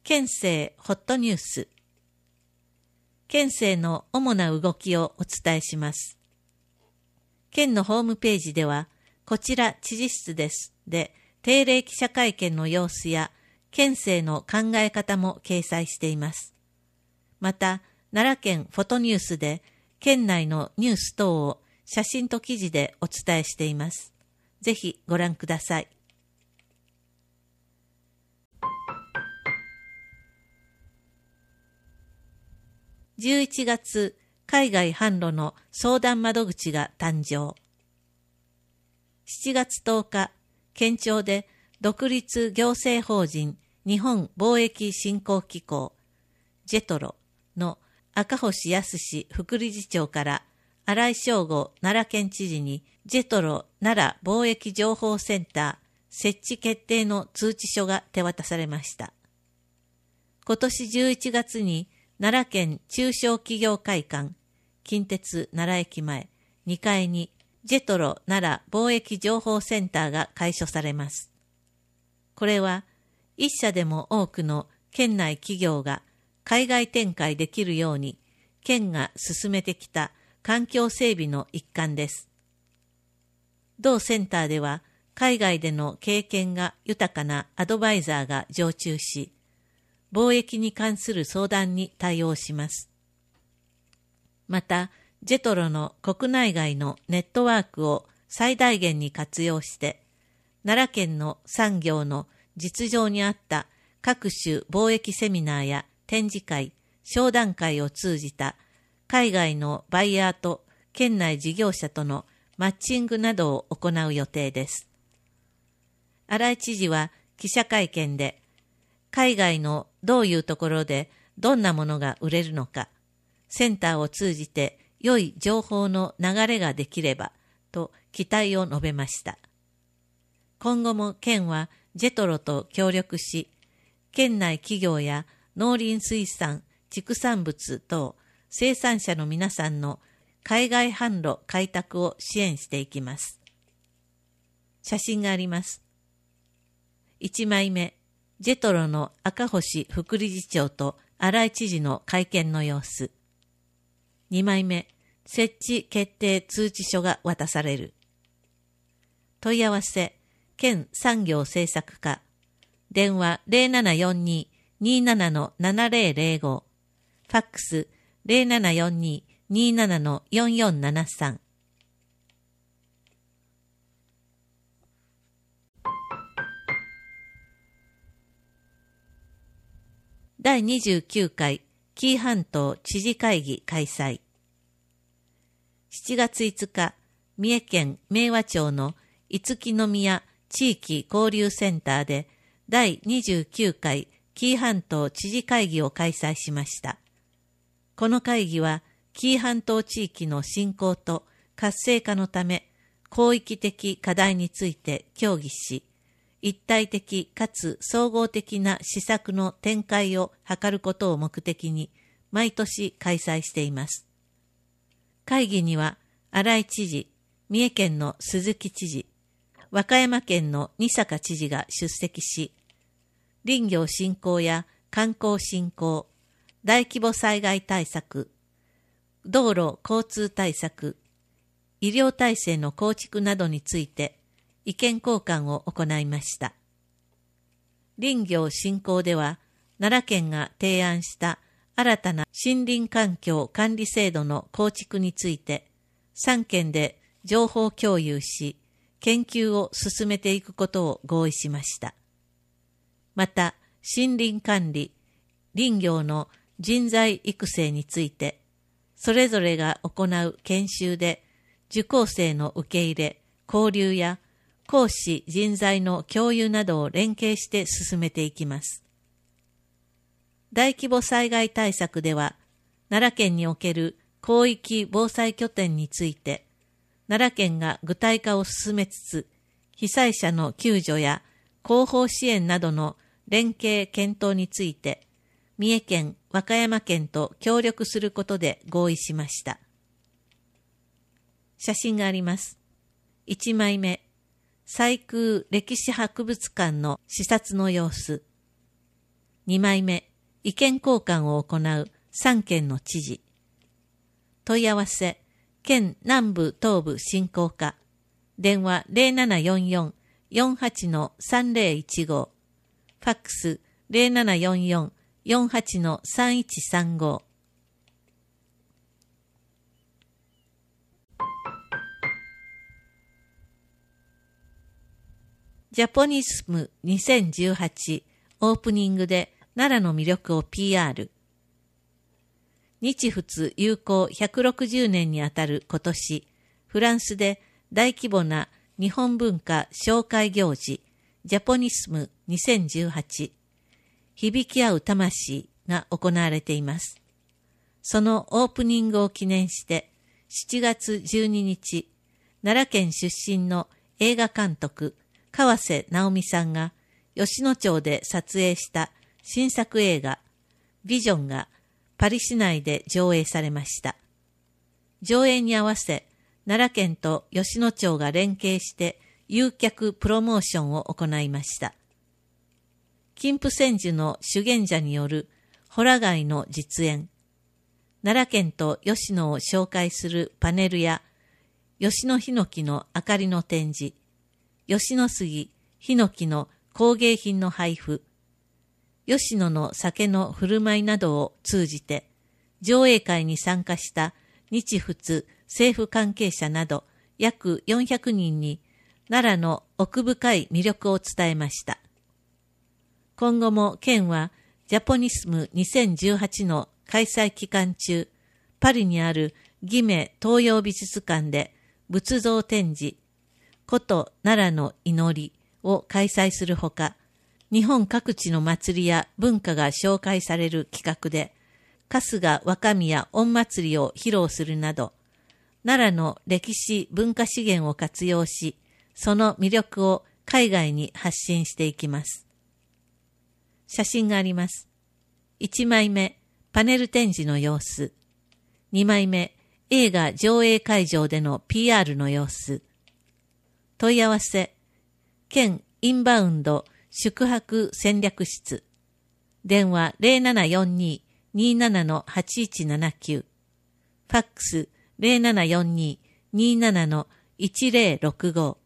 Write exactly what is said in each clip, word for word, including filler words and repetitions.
県政ホットニュース。県政の主な動きをお伝えします。県のホームページでは、こちら知事室ですで、定例記者会見の様子や、県政の考え方も掲載しています。また、奈良県フォトニュースで、県内のニュース等を写真と記事でお伝えしています。ぜひご覧ください。じゅういちがつ、海外販路の相談窓口が誕生。しちがつとおか、県庁で独立行政法人日本貿易振興機構ジェトロの赤星康副理事長から新井正吾奈良県知事にジェトロ奈良貿易情報センター設置決定の通知書が手渡されました。今年じゅういちがつに奈良県中小企業会館近鉄奈良駅前にかいにジェトロ奈良貿易情報センターが開所されます。これは一社でも多くの県内企業が海外展開できるように県が進めてきた環境整備の一環です。同センターでは海外での経験が豊かなアドバイザーが常駐し、貿易に関する相談に対応します。また、ジェトロの国内外のネットワークを最大限に活用して、奈良県の産業の実情に合った各種貿易セミナーや展示会、商談会を通じた海外のバイヤーと県内事業者とのマッチングなどを行う予定です。新井知事は記者会見で、海外のどういうところでどんなものが売れるのか、センターを通じて良い情報の流れができればと期待を述べました。今後も県はジェトロと協力し、県内企業や農林水産、畜産物等生産者の皆さんの海外販路開拓を支援していきます。写真があります。いちまいめ、ジェトロの赤星副理事長と新井知事の会見の様子。にまいめ、設置決定通知書が渡される。問い合わせ、県産業政策課。電話 ゼロななよんに にーなな のななゼロゼロご。ファックス ゼロななよんに にーなな のよんよんななさん。だいにじゅうきゅうかい紀伊半島知事会議開催。しちがついつか、三重県明和町の五木宮地域交流センターでだいにじゅうきゅうかい紀伊半島知事会議を開催しました。この会議は紀伊半島地域の振興と活性化のため広域的課題について協議し、一体的かつ総合的な施策の展開を図ることを目的に毎年開催しています。会議には新井知事、三重県の鈴木知事、和歌山県の仁坂知事が出席し、林業振興や観光振興、大規模災害対策、道路交通対策、医療体制の構築などについて意見交換を行いました。林業振興では、奈良県が提案した新たな森林環境管理制度の構築について、さんけんで情報共有し、研究を進めていくことを合意しました。また、森林管理、林業の人材育成について、それぞれが行う研修で、受講生の受け入れ、交流や講師人材の共有などを連携して進めていきます。大規模災害対策では、奈良県における広域防災拠点について、奈良県が具体化を進めつつ、被災者の救助や後方支援などの連携検討について、三重県、和歌山県と協力することで合意しました。写真があります。いちまいめ、西空歴史博物館の視察の様子。 にまいめ、意見交換を行うさんけんの知事。問い合わせ、県南部東部振興課。電話 ゼロななよんよん よんはち さんぜろいちご。ファックス ゼロななよんよん よんはち さんいちさんご。ジャポニスムにせんじゅうはちオープニングで奈良の魅力を ピーアール。日仏友好ひゃくろくじゅうねんにあたる今年、フランスで大規模な日本文化紹介行事、ジャポニスムにせんじゅうはち、響き合う魂が行われています。そのオープニングを記念して、しちがつじゅうににち、奈良県出身の映画監督、川瀬直美さんが吉野町で撮影した新作映画ビジョンがパリ市内で上映されました。上映に合わせ奈良県と吉野町が連携して誘客プロモーションを行いました。金峰山寺の修験者によるホラ貝の実演、奈良県と吉野を紹介するパネルや吉野ヒノキの明かりの展示、吉野杉、ヒノキの工芸品の配布、吉野の酒の振る舞いなどを通じて、上映会に参加した日仏政府関係者など約よんひゃくにんに奈良の奥深い魅力を伝えました。今後も県はジャポニスムにせんじゅうはちの開催期間中、パリにある義目東洋美術館で仏像展示、古都奈良の祈りを開催するほか、日本各地の祭りや文化が紹介される企画で、春日若宮御祭りを披露するなど、奈良の歴史文化資源を活用し、その魅力を海外に発信していきます。写真があります。いちまいめ、パネル展示の様子。にまいめ、映画上映会場での ピーアール の様子。問い合わせ、県インバウンド宿泊戦略室。電話 ゼロななよんに にーなな はちいちななきゅう。ファックス ゼロななよんに にーなな いちゼロろくご。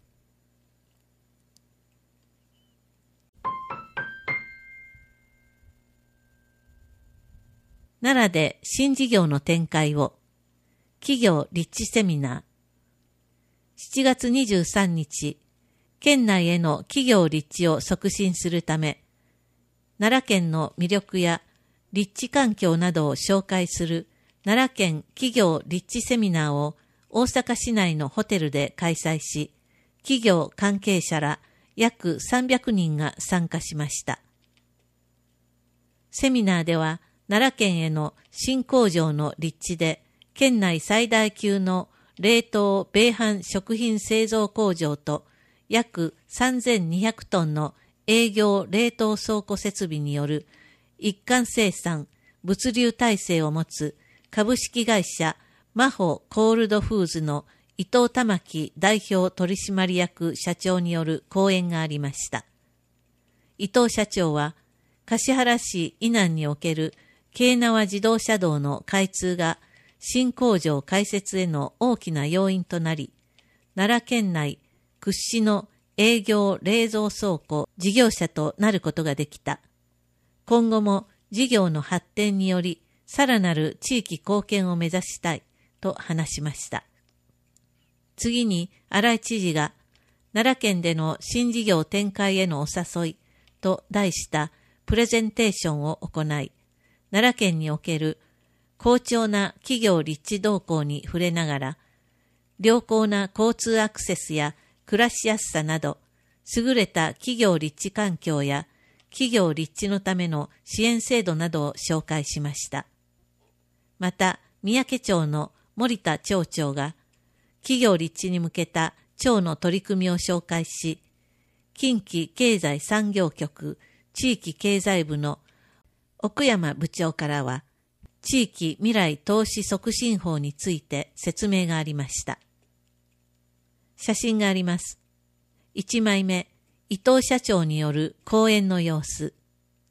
奈良で新事業の展開を。企業立地セミナー。しちがつにじゅうさんにち、県内への企業立地を促進するため、奈良県の魅力や立地環境などを紹介する奈良県企業立地セミナーを大阪市内のホテルで開催し、企業関係者ら約さんびゃくにんが参加しました。セミナーでは奈良県への新工場の立地で県内最大級の冷凍米飯食品製造工場と約さんぜんにひゃくトンの営業冷凍倉庫設備による一貫生産物流体制を持つ株式会社マホコールドフーズの伊藤玉樹代表取締役社長による講演がありました。伊藤社長は橿原市以南における京奈和自動車道の開通が新工場開設への大きな要因となり、奈良県内屈指の営業冷蔵倉庫事業者となることができた。今後も事業の発展により、さらなる地域貢献を目指したいと話しました。次に荒井知事が、奈良県での新事業展開へのお誘いと題したプレゼンテーションを行い、奈良県における好調な企業立地動向に触れながら、良好な交通アクセスや暮らしやすさなど、優れた企業立地環境や企業立地のための支援制度などを紹介しました。また、三宅町の森田町長が、企業立地に向けた町の取り組みを紹介し、近畿経済産業局地域経済部の奥山部長からは、地域未来投資促進法について説明がありました。写真があります。いちまいめ、伊藤社長による講演の様子。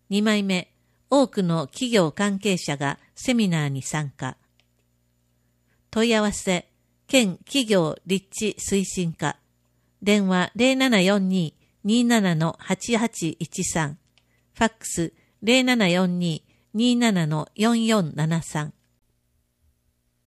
にまいめ、多くの企業関係者がセミナーに参加。問い合わせ、県企業立地推進課。電話 ゼロななよんに にーなな はちはちいちさん。ファックス ゼロななよんに にーなな よんよんななさん。